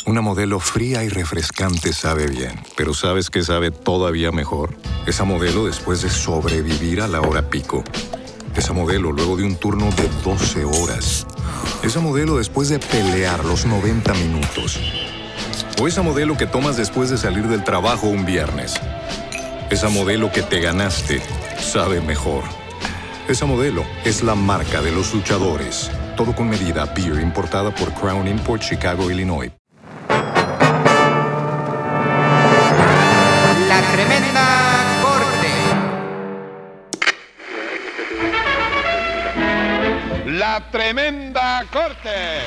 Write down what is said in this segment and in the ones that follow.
Una Modelo fría y refrescante sabe bien, pero ¿sabes qué sabe todavía mejor? Esa Modelo después de sobrevivir a la hora pico. Esa Modelo luego de un turno de 12 horas. Esa Modelo después de pelear los 90 minutos. O esa Modelo que tomas después de salir del trabajo un viernes. Esa Modelo que te ganaste sabe mejor. Esa Modelo es la marca de los luchadores. Todo con medida. Beer importada por Crown Import, Chicago, Illinois. La Tremenda Corte. La Tremenda Corte.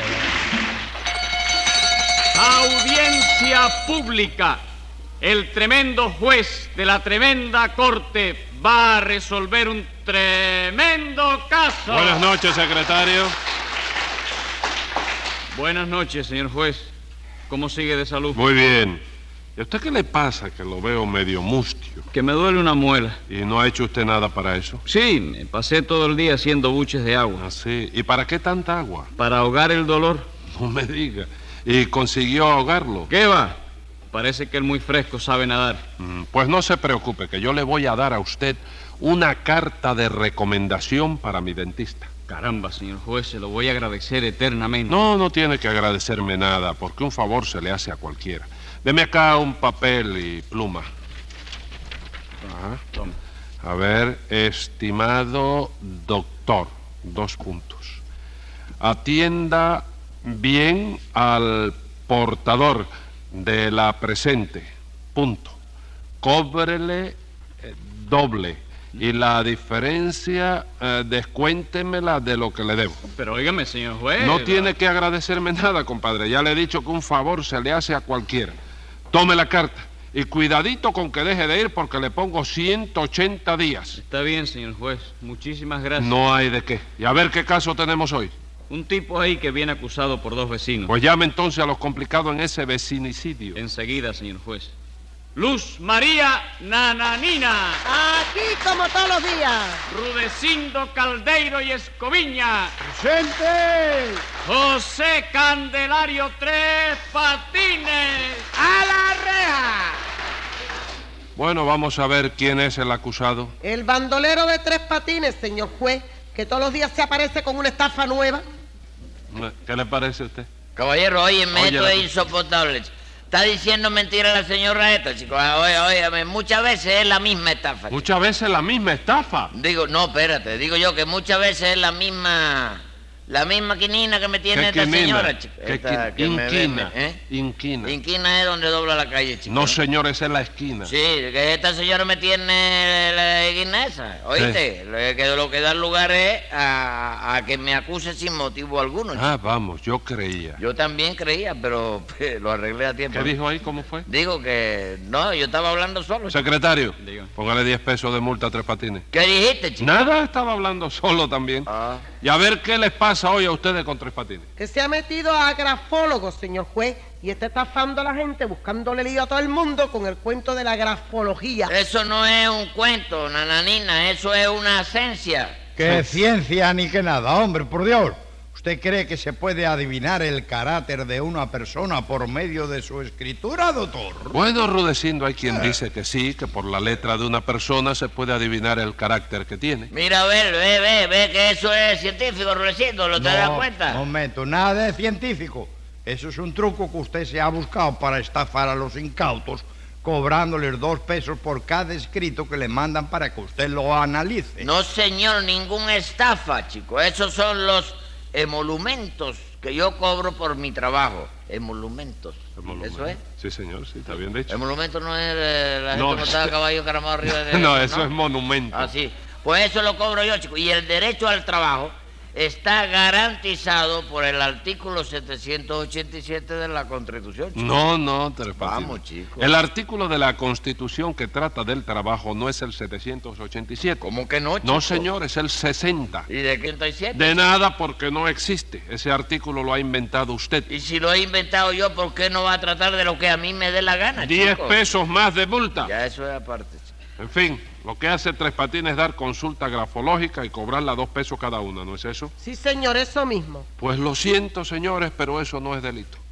Audiencia pública. El tremendo juez de la Tremenda Corte va a resolver un tremendo caso. Buenas noches, secretario. Buenas noches, señor juez. ¿Cómo sigue de salud? Muy bien. ¿Y a usted qué le pasa que lo veo medio mustio? Que me duele una muela. ¿Y no ha hecho usted nada para eso? Sí, me pasé todo el día haciendo buches de agua. Ah, sí. ¿Y para qué tanta agua? Para ahogar el dolor. No me diga. ¿Y consiguió ahogarlo? ¿Qué va? Parece que el muy fresco sabe nadar. Pues no se preocupe, que yo le voy a dar a usted una carta de recomendación para mi dentista. Caramba, señor juez, se lo voy a agradecer eternamente. No tiene que agradecerme nada, porque un favor se le hace a cualquiera. Deme acá un papel y pluma. Ajá. Toma. A ver, estimado doctor, 2 puntos. Atienda bien al portador de la presente, punto. Cóbrele doble. Y la diferencia, descuéntemela de lo que le debo. Pero óigame, señor juez. No tiene que agradecerme nada, compadre. Ya le he dicho que un favor se le hace a cualquiera. Tome la carta. Y cuidadito con que deje de ir porque le pongo 180 días. Está bien, señor juez. Muchísimas gracias. No hay de qué. Y a ver qué caso tenemos hoy. Un tipo ahí que viene acusado por 2 vecinos. Pues llame entonces a los complicados en ese vecinicidio. Enseguida, señor juez. Luz María Nananina. Aquí como todos los días. Rudecindo Caldeiro y Escoviña. ¡Presente! José Candelario Tres Patines. ¡A la reja! Bueno, vamos a ver quién es el acusado. El bandolero de 3 patines, señor juez, que todos los días se aparece con una estafa nueva. ¿Qué le parece a usted? Caballero, óyeme, Oye, esto es insoportable. Está diciendo mentira la señora esta, chico. Óyeme, muchas veces es la misma estafa. Chico. Muchas veces la misma estafa. Digo, no, espérate, digo yo que muchas veces es la misma quinina que me tiene esta señora, chico. Inquina. Inquina. Inquina es donde dobla la calle, chico. No, señor, esa es la esquina. Sí, que esta señora me tiene la esquina esa, ¿oíste? Sí. Que lo que da lugar es a que me acuse sin motivo alguno, chico. Ah, vamos, yo creía. Yo también creía, pero lo arreglé a tiempo. ¿Qué dijo ahí? ¿Cómo fue? Digo que no, yo estaba hablando solo. Secretario, Diga. póngale 10 pesos de multa a 3 patines. ¿Qué dijiste, chico? Nada, estaba hablando solo también. Ah. Y a ver qué les pasa hoy a ustedes con 3 patines. Que se ha metido a grafólogo, señor juez, y está estafando a la gente, buscándole lío a todo el mundo con el cuento de la grafología. Eso no es un cuento, nananina, eso es una esencia. Que ciencia ni que nada, hombre, por Dios. ¿Usted cree que se puede adivinar el carácter de una persona por medio de su escritura, doctor? Bueno, Rudecindo, hay quien dice que sí, que por la letra de una persona se puede adivinar el carácter que tiene. Mira, a ver, ve que eso es científico, Rudecindo, ¿lo te das cuenta? Momento, nada de científico. Eso es un truco que usted se ha buscado para estafar a los incautos, cobrándoles 2 pesos por cada escrito que le mandan para que usted lo analice. No, señor, ningún estafa, chico. Esos son los emolumentos que yo cobro por mi trabajo. Emolumentos. ¿Eso es? Sí, señor, sí, está bien dicho. Emolumento no es la gente No. montada a caballo caramado arriba de... No, eso es monumento. Ah, sí. Pues eso lo cobro yo, chico. Y el derecho al trabajo está garantizado por el artículo 787 de la Constitución, chico. No, Tres Patines. Vamos, chico. El artículo de la Constitución que trata del trabajo no es el 787. ¿Cómo que no, chico? No, señor, es el 60. ¿Y de qué 37? De nada, porque no existe. Ese artículo lo ha inventado usted. Y si lo he inventado yo, ¿por qué no va a tratar de lo que a mí me dé la gana, 10 chico? pesos más de multa. Ya eso es aparte, chico. En fin, lo que hace 3 Patines es dar consulta grafológica y cobrarla 2 pesos cada una, ¿no es eso? Sí, señor, eso mismo. Pues lo siento, señores, pero eso no es delito.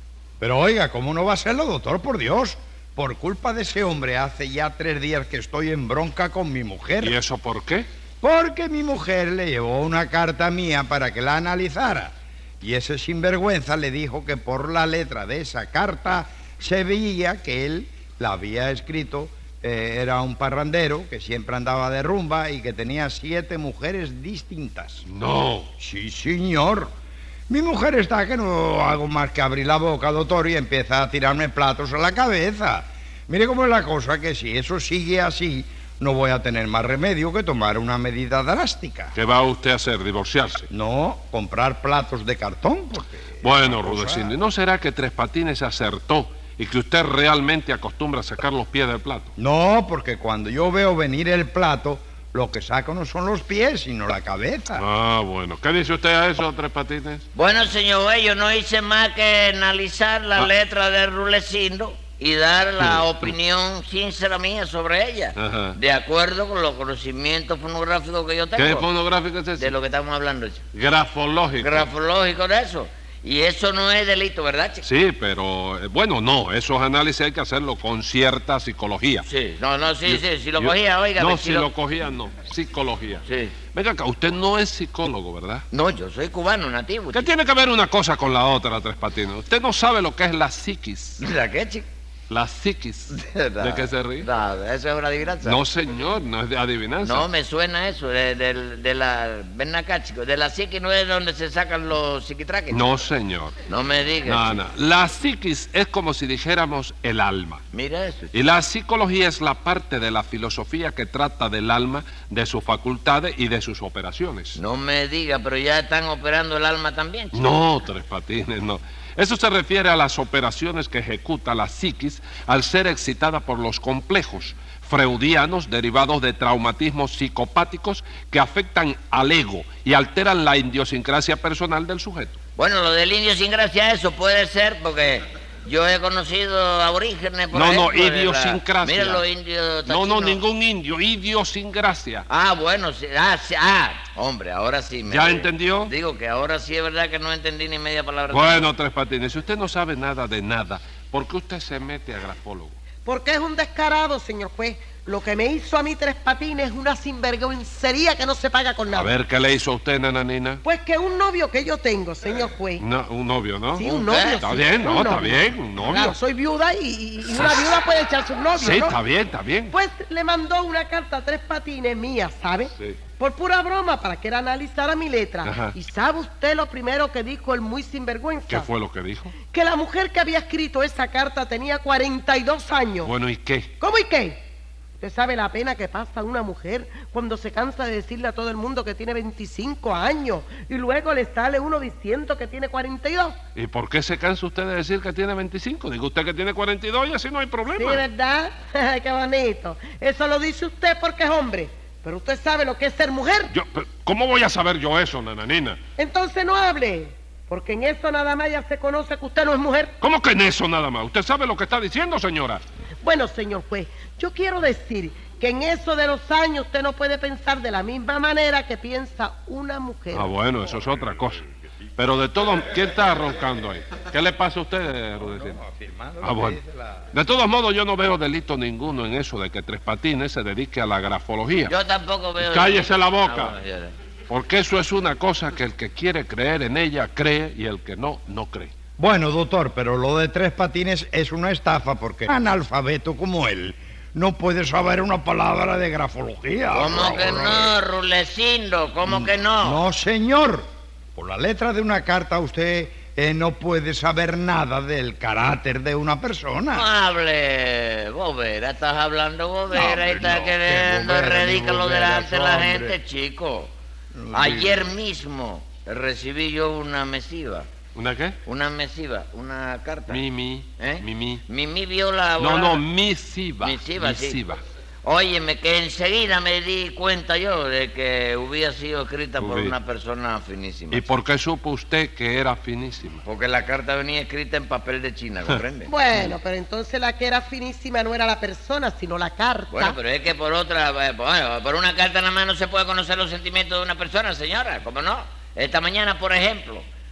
Pero oiga, ¿cómo no va a serlo, doctor? Por Dios. Por culpa de ese hombre hace ya 3 días que estoy en bronca con mi mujer. ¿Y eso por qué? Porque mi mujer le llevó una carta mía para que la analizara. Y ese sinvergüenza le dijo que por la letra de esa carta se veía que él la había escrito, era un parrandero que siempre andaba de rumba y que tenía 7 mujeres distintas. No. Sí, señor. Mi mujer está que no hago más que abrir la boca, doctor, y empieza a tirarme platos a la cabeza. Mire cómo es la cosa, que si eso sigue así, no voy a tener más remedio que tomar una medida drástica. ¿Qué va usted a hacer? ¿Divorciarse? No, comprar platos de cartón, porque... Bueno, Rudecindo, ¿y no será que Tres Patines acertó y que usted realmente acostumbra a sacar los pies del plato? No, porque cuando yo veo venir el plato, lo que saco no son los pies, sino la cabeza. Ah, bueno. ¿Qué dice usted a eso, Tres Patines? Bueno, señor juez, yo no hice más que analizar la letra de Rulecindo y dar la opinión sincera mía sobre ella, Ajá. de acuerdo con los conocimientos fonográficos que yo tengo. ¿Qué fonográfico es ese? De lo que estamos hablando, chico. Grafológico. Grafológico de eso. Y eso no es delito, ¿verdad, chico? Sí, pero bueno, no, esos análisis hay que hacerlo con cierta psicología. Sí, sí, si lo cogía, oiga. No, si lo cogía, no, psicología. Sí. Venga acá, usted no es psicólogo, ¿verdad? No, yo soy cubano, nativo. ¿Qué tiene que ver una cosa con la otra, Tres Patines? Usted no sabe lo que es la psiquis. ¿La qué, chico? La psiquis. ¿De qué se ríe? No, eso es una adivinanza. No, señor, no es de adivinanza. No, me suena eso, de la... Ven acá, chico, de la psiquis no es donde se sacan los psiquitraques. No, señor. No me digas. No, no. La psiquis es como si dijéramos el alma. Mira eso, chico. Y la psicología es la parte de la filosofía que trata del alma, de sus facultades y de sus operaciones. No me diga, pero ya están operando el alma también, chico. No, Tres Patines, no. Eso se refiere a las operaciones que ejecuta la psiquis al ser excitada por los complejos freudianos derivados de traumatismos psicopáticos que afectan al ego y alteran la idiosincrasia personal del sujeto. Bueno, lo del indio sin gracia, eso puede ser porque yo he conocido aborígenes, por ejemplo, idiosincrasia. Mira los indios No, tachinos. ningún indio, idiosincrasia. Ah, bueno, sí, hombre, ahora sí. ¿Ya entendió? Digo que ahora sí es verdad que no entendí ni media palabra. Bueno, Tres Patines, si usted no sabe nada de nada, ¿por qué usted se mete a grafólogo? Porque es un descarado, señor juez. Lo que me hizo a mí Tres Patines es una sinvergüencería que no se paga con nada. A ver, ¿qué le hizo a usted, nananina? Pues que un novio que yo tengo, señor juez. No, un novio, ¿no? Sí, un novio. Está sí, bien, un no, está novio. bien, un novio. Claro, soy viuda y una viuda puede echarse un novio, Sí, ¿no? está bien, está bien. Pues le mandó una carta a Tres Patines mía, ¿sabe? Sí. Por pura broma, para que él analizara mi letra. Ajá. ¿Y sabe usted lo primero que dijo el muy sinvergüenza? ¿Qué fue lo que dijo? Que la mujer que había escrito esa carta tenía 42 años. Bueno, ¿y qué? ¿Cómo y qué? ¿Usted sabe la pena que pasa una mujer cuando se cansa de decirle a todo el mundo que tiene 25 años y luego le sale uno diciendo que tiene 42? ¿Y por qué se cansa usted de decir que tiene 25? Diga usted que tiene 42 y así no hay problema. Sí, ¿verdad? ¡Qué bonito! Eso lo dice usted porque es hombre. Pero usted sabe lo que es ser mujer. ¿Cómo voy a saber yo eso, nananina? Entonces no hable, porque en eso nada más ya se conoce que usted no es mujer. ¿Cómo que en eso nada más? ¿Usted sabe lo que está diciendo, señora? Bueno, señor juez, yo quiero decir que en eso de los años usted no puede pensar de la misma manera que piensa una mujer. Ah, bueno, eso es otra cosa. Pero de todo, ¿quién está roncando ahí? ¿Qué le pasa a usted, Rudecindo? Ah, bueno. De todos modos, yo no veo delito ninguno en eso de que Tres Patines se dedique a la grafología. Yo tampoco veo... Cállese la boca. bueno, ya. Porque eso es una cosa que el que quiere creer en ella cree y el que no, no cree. Bueno, doctor, pero lo de Tres Patines es una estafa porque analfabeto como él no puede saber una palabra de grafología. ¿Cómo que no, Rulecindo? ¿Cómo que no? No, señor. Por la letra de una carta usted no puede saber nada del carácter de una persona. No hable, bobera, estás hablando bobera y estás no, queriendo qué bobera, ridículo ni boberas, delante de la hombre. gente, chico. No Ayer mismo recibí yo una misiva. ¿Una qué? Una misiva, una carta. Mimi. ¿Eh? Mimi. Mimi vio la... No, misiva. Misiva, sí. Misiva. Óyeme, que enseguida me di cuenta yo de que hubiera sido escrita por Hubiera. una persona finísima. ¿Y por qué supo usted que era finísima? Porque la carta venía escrita en papel de China, ¿comprende? Bueno, pero entonces la que era finísima no era la persona, sino la carta. Bueno, pero es que por otra, bueno, por una carta nada más no se puede conocer los sentimientos de una persona, señora, ¿cómo no? Esta mañana, por ejemplo,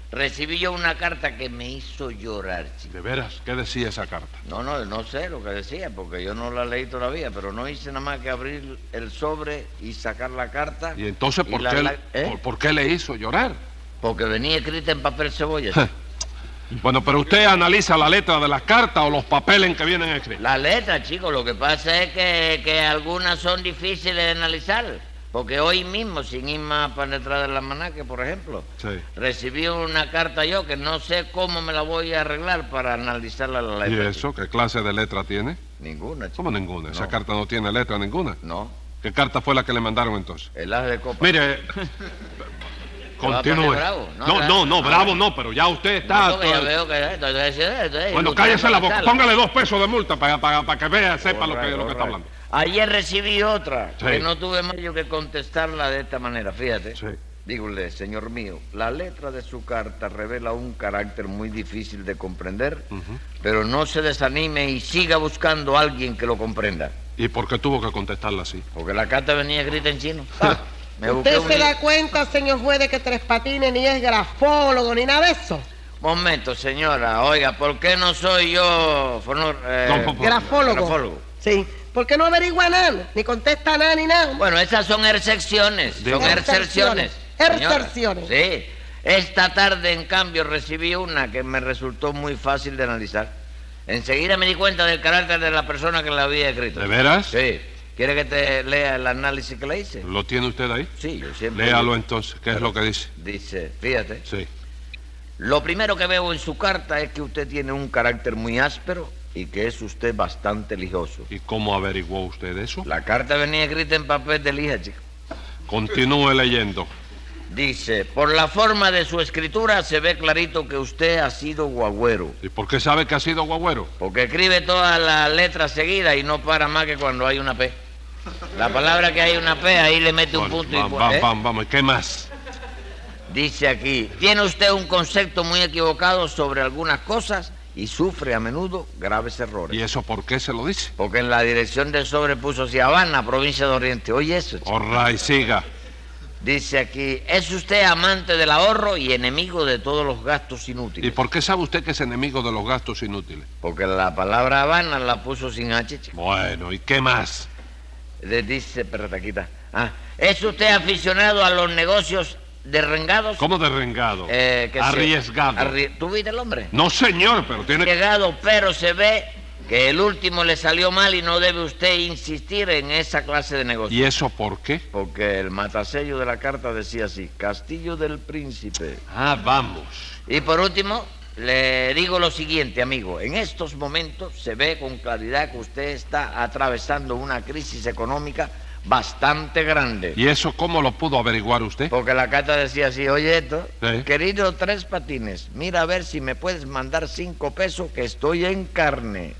recibí yo una carta que me hizo llorar, chico. ¿De veras? ¿Qué decía esa carta? No sé lo que decía, porque yo no la leí todavía, pero no hice nada más que abrir el sobre y sacar la carta. ¿Y entonces por, ¿Eh? por qué le hizo llorar? Porque venía escrita en papel cebolla, chico. Bueno, pero usted analiza la letra de las cartas o los papeles en que vienen escritos. La letra, chico, lo que pasa es que algunas son difíciles de analizar. Porque hoy mismo, sin ir más para detrás del almanaque, por ejemplo, Sí. recibí una carta yo que no sé cómo me la voy a arreglar para analizarla la ¿Y letra. eso? ¿Qué clase de letra tiene? Ninguna, chico. ¿Cómo ninguna? Esa No. carta no tiene letra ninguna. No, ¿Qué carta fue la que le mandaron entonces? el as de copa. Mire, continúe. bravo? No, bravo no, pero ya usted está... No, porque ya veo que entonces, Bueno, cállese la boca, póngale 2 pesos de multa para que vea, sepa lo que está hablando. Ayer recibí otra, Sí. que no tuve más yo que contestarla de esta manera, fíjate. Sí. Dígole, señor mío, la letra de su carta revela un carácter muy difícil de comprender, pero no se desanime y siga buscando a alguien que lo comprenda. ¿Y por qué tuvo que contestarla así? Porque la carta venía escrita en chino. Me busqué ¿Usted un se li- da cuenta, señor juez, de que Tres Patines ni es grafólogo ni nada de eso? Momento, señora, oiga, ¿por qué no soy yo No, Grafólogo. grafólogo? Sí. ¿Por qué no averigua nada? Ni contesta nada ni nada. Bueno, esas son excepciones, son Excepciones. excepciones. Excepciones. Sí. Esta tarde, en cambio, recibí una que me resultó muy fácil de analizar. Enseguida me di cuenta del carácter de la persona que la había escrito. ¿De veras? Sí. ¿Quiere que te lea el análisis que le hice? ¿Lo tiene usted ahí? Sí, yo siempre... Léalo entonces, ¿qué es lo que dice? Dice, fíjate, Sí. lo primero que veo en su carta es que usted tiene un carácter muy áspero y que es usted bastante lijoso. ¿Y cómo averiguó usted eso? La carta venía escrita en papel de lija, chico. Continúe leyendo. Dice, por la forma de su escritura se ve clarito que usted ha sido guagüero. ¿Y por qué sabe que ha sido guagüero? Porque escribe todas las letras seguidas y no para más que cuando hay una P. La palabra que hay una P, ahí le mete un punto y... Vamos, ¿qué más? Dice aquí, tiene usted un concepto muy equivocado sobre algunas cosas y sufre a menudo graves errores. ¿Y eso por qué se lo dice? Porque en la dirección del sobre puso así, Habana, provincia de Oriente. Oye eso, chico. All right, siga. Dice aquí, es usted amante del ahorro y enemigo de todos los gastos ¿Y inútiles. por qué sabe usted que es enemigo de los gastos inútiles? Porque la palabra Habana la puso sin H, chico. Bueno, ¿y qué más? Le dice, perrataquita. ¿Es usted aficionado a los negocios derrengados? ¿Cómo derrengado? Que se- Arriesgado. ¿Tú viste el hombre? No, señor, pero tiene que... Arriesgado, pero se ve que el último le salió mal y no debe usted insistir en esa clase de negocios. ¿Y eso por qué? Porque el matasello de la carta decía así, Castillo del Príncipe. Vamos. Y por último, le digo lo siguiente, amigo. En estos momentos se ve con claridad que usted está atravesando una crisis económica bastante grande. ¿Y eso cómo lo pudo averiguar usted? Porque la carta decía así, oye esto, Sí. querido Tres Patines, mira a ver si me puedes mandar 5 pesos que estoy en carne.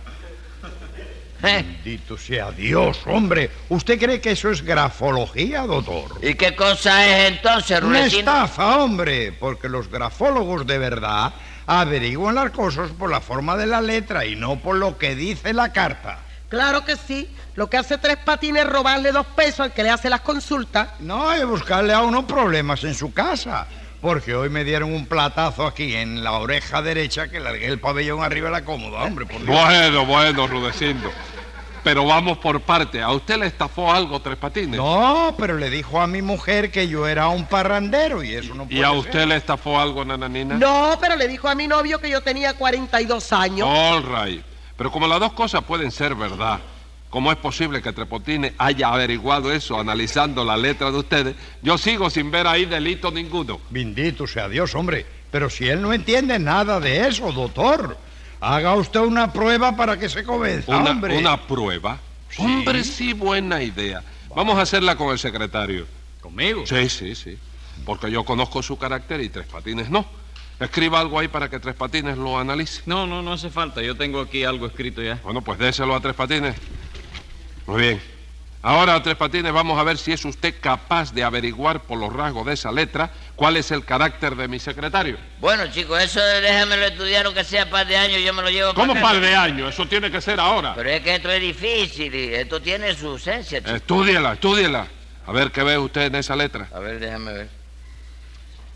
Bendito sea Dios, hombre. ¿Usted cree que eso es grafología, doctor? ¿Y qué cosa es entonces, Una Rudecindo? estafa, hombre, porque los grafólogos de verdad averiguan las cosas por la forma de la letra y no por lo que dice la carta. Claro que sí. Lo que hace Tres Patines es robarle 2 pesos al que le hace las consultas. No, y buscarle a uno problemas en su casa. Porque hoy me dieron un platazo aquí en la oreja derecha que largué el pabellón arriba de la cómoda, hombre, por Dios. Bueno, Rudecindo. Pero vamos por parte. ¿A usted le estafó algo Tres Patines? No, pero le dijo a mi mujer que yo era un parrandero y eso no puede ¿Y a ser. usted le estafó algo, Nananina? No, pero le dijo a mi novio que yo tenía 42 años. All right. Pero como las dos cosas pueden ser verdad, ¿cómo es posible que Tres Patines haya averiguado eso analizando la letra de ustedes? Yo sigo sin ver ahí delito ninguno. Bendito sea Dios, hombre. Pero si él no entiende nada de eso, doctor, haga usted una prueba para que se convenza, hombre. ¿Una prueba? Sí. Hombre, sí, buena idea. Vamos a hacerla con el secretario. ¿Conmigo? Sí. Porque yo conozco su carácter y Tres Patines no. Escriba algo ahí para que Tres Patines lo analice. No hace falta. Yo tengo aquí algo escrito ya. Bueno, pues déselo a Tres Patines. Muy bien. Ahora, Tres Patines, vamos a ver si es usted capaz de averiguar por los rasgos de esa letra cuál es el carácter de mi secretario. Bueno, chicos, eso déjamelo estudiar aunque sea par de años, yo me lo llevo ¿Cómo para casa. par de años? Eso tiene que ser ahora. Pero es que esto es difícil y esto tiene su esencia, chico. Estúdiela. A ver qué ve usted en esa letra. A ver, déjame ver.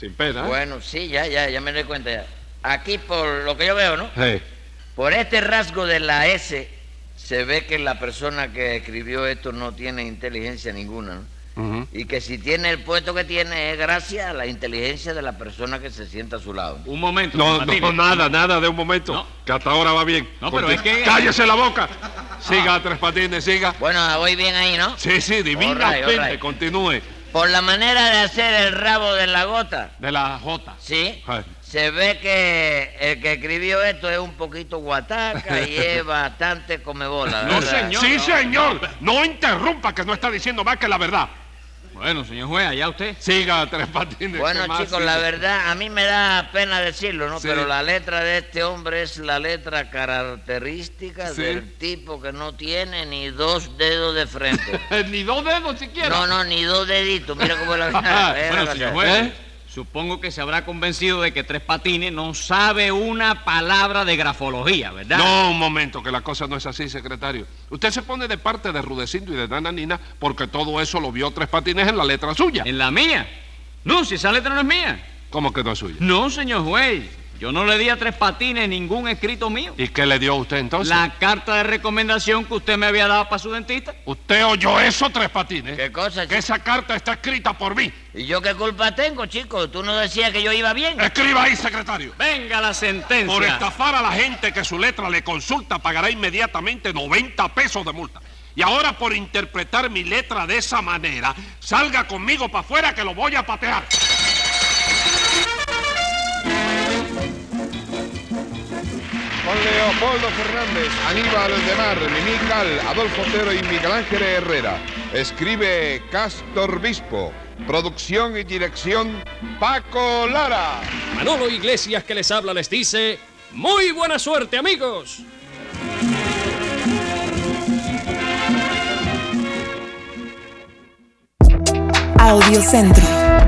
sin pena. Bueno, sí, ya me doy cuenta ya. Aquí, por lo que yo veo, ¿no? Sí. Por este rasgo de la S, se ve que la persona que escribió esto no tiene inteligencia ninguna, ¿no? Ujú. Y que si tiene el puesto que tiene es gracias a la inteligencia de la persona que se sienta a su lado. Un momento. No, Tres Patines. nada de un momento. No. Que hasta ahora va bien. No, pero es que- ¡Cállese la boca! Siga, Tres Patines, siga. Bueno, voy bien ahí, ¿no? Sí, divinamente, All right. continúe. Por la manera de hacer el rabo de la gota, De la J. ¿sí? Ay. Se ve que el que escribió esto es un poquito guataca y es bastante comebola, No, ¿verdad? señor. Sí, señor. No interrumpa, que no está diciendo más que la verdad. Bueno, señor juez, allá usted. Siga, Tres Patines. Bueno, ¿qué más chicos, sigue? la verdad, a mí me da pena decirlo, ¿no? Sí. Pero la letra de este hombre es la letra característica Sí. del tipo que no tiene ni 2 dedos de frente. Ni 2 dedos siquiera. No, ni 2 deditos, mira cómo es la Bueno, señor juez, ¿Eh? supongo que se habrá convencido de que Tres Patines no sabe una palabra de grafología, ¿verdad? No, un momento, que la cosa no es así, secretario. Usted se pone de parte de Rudecindo y de Nananina porque todo eso lo vio Tres Patines en la letra suya. ¿En la mía? No, si esa letra no es mía. ¿Cómo que no es suya? No, señor juez. Yo no le di a Tres Patines ningún escrito mío. ¿Y qué le dio a usted entonces? La carta de recomendación que usted me había dado para su dentista. ¿Usted oyó eso, Tres Patines? ¿Qué cosa, Que chico? esa carta está escrita por mí. ¿Y yo qué culpa tengo, chico? ¿Tú no decías que yo iba bien? Escriba ahí, secretario. Venga la sentencia. Por estafar a la gente que su letra le consulta, pagará inmediatamente 90 pesos de multa. Y ahora por interpretar mi letra de esa manera, salga conmigo para afuera que lo voy a patear. Con Leopoldo Fernández, Aníbal de Mar, Mimical, Adolfo Otero y Miguel Ángel Herrera. Escribe Castor Bispo. Producción y dirección Paco Lara. Manolo Iglesias, que les habla, les dice: ¡muy buena suerte, amigos! Audiocentro.